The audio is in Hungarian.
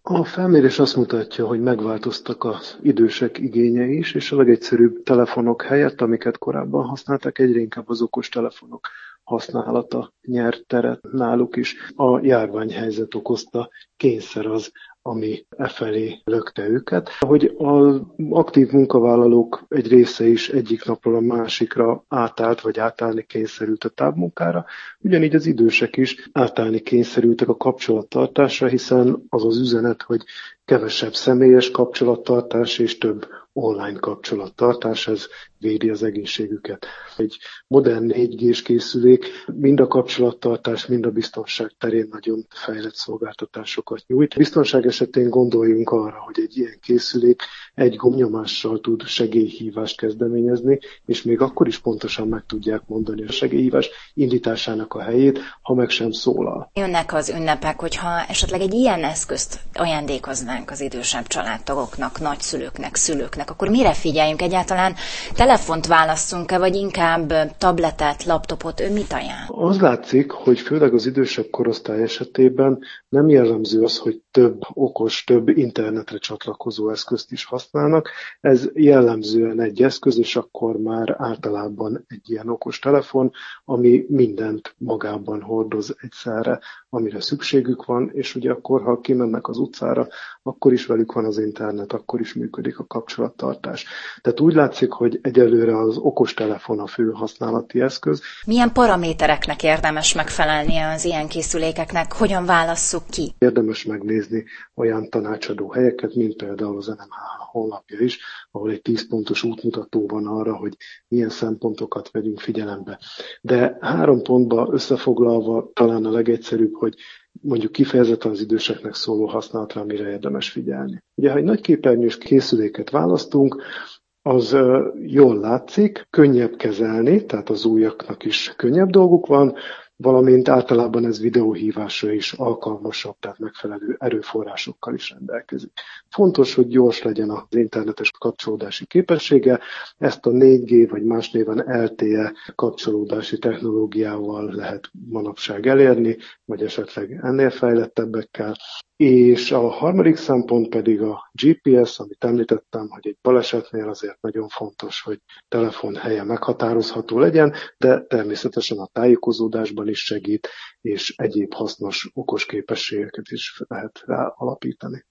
A felmérés azt mutatja, hogy megváltoztak az idősek igényei is, és a legegyszerűbb telefonok helyett, amiket korábban használtak, egyre inkább az okostelefonok használata nyert teret náluk is. A járványhelyzet okozta kényszer az, ami efelé lökte őket. Hogy az aktív munkavállalók egy része is egyik napról a másikra átállt, vagy átállni kényszerült a távmunkára, ugyanígy az idősek is átállni kényszerültek a kapcsolattartásra, hiszen az az üzenet, hogy kevesebb személyes kapcsolattartás és több online kapcsolattartás, ez védi az egészségüket. Egy modern 4G-s készülék mind a kapcsolattartás, mind a biztonság terén nagyon fejlett szolgáltatásokat nyújt. Biztonság esetén gondoljunk arra, hogy egy ilyen készülék egy gombnyomással tud segélyhívást kezdeményezni, és még akkor is pontosan meg tudják mondani a segélyhívás indításának a helyét, ha meg sem szólal. Jönnek az ünnepek, hogyha esetleg egy ilyen eszközt ajándékoznánk az idősebb családtagoknak, nagyszülőknek, szülőknek, akkor mire figyeljünk egyáltalán? Telefont válasszunk-e, vagy inkább tabletet, laptopot? Ő mit ajánl? Az látszik, hogy főleg az idősebb korosztály esetében nem jellemző az, hogy több okos, több internetre csatlakozó eszközt is használnak. Ez jellemzően egy eszköz, és akkor már általában egy ilyen okos telefon, ami mindent magában hordoz egyszerre, amire szükségük van, és ugye akkor, ha kimennek az utcára, akkor is velük van az internet, akkor is működik a kapcsolattartás. Tehát úgy látszik, hogy egyelőre az okostelefon a fő használati eszköz. Milyen paramétereknek érdemes megfelelnie az ilyen készülékeknek? Hogyan válasszuk ki? Érdemes megnézni olyan tanácsadó helyeket, mint például az NMH honlapja is, ahol egy 10 pontos útmutató van arra, hogy milyen szempontokat vegyünk figyelembe. De 3 pontba összefoglalva talán a legegyszerűbb, hogy mondjuk kifejezetten az időseknek szóló használatra, amire érdemes figyelni. Ugye, ha egy nagyképernyős készüléket választunk, az jól látszik, könnyebb kezelni, tehát az újaknak is könnyebb dolguk van, valamint általában ez videóhívásra is alkalmasabb, tehát megfelelő erőforrásokkal is rendelkezik. Fontos, hogy gyors legyen az internetes kapcsolódási képessége, ezt a 4G vagy más néven LTE kapcsolódási technológiával lehet manapság elérni, vagy esetleg ennél fejlettebbekkel. És a harmadik szempont pedig a GPS, amit említettem, hogy egy balesetnél azért nagyon fontos, hogy telefon helye meghatározható legyen, de természetesen a tájékozódásban is segít, és egyéb hasznos okos képességeket is lehet rá alapítani.